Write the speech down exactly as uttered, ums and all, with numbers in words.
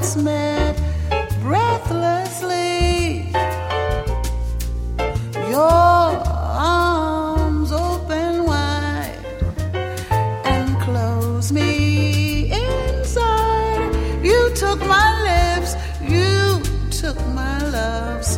us met breathlessly. Your arms open wide and close me inside. You took my lips, you took my love.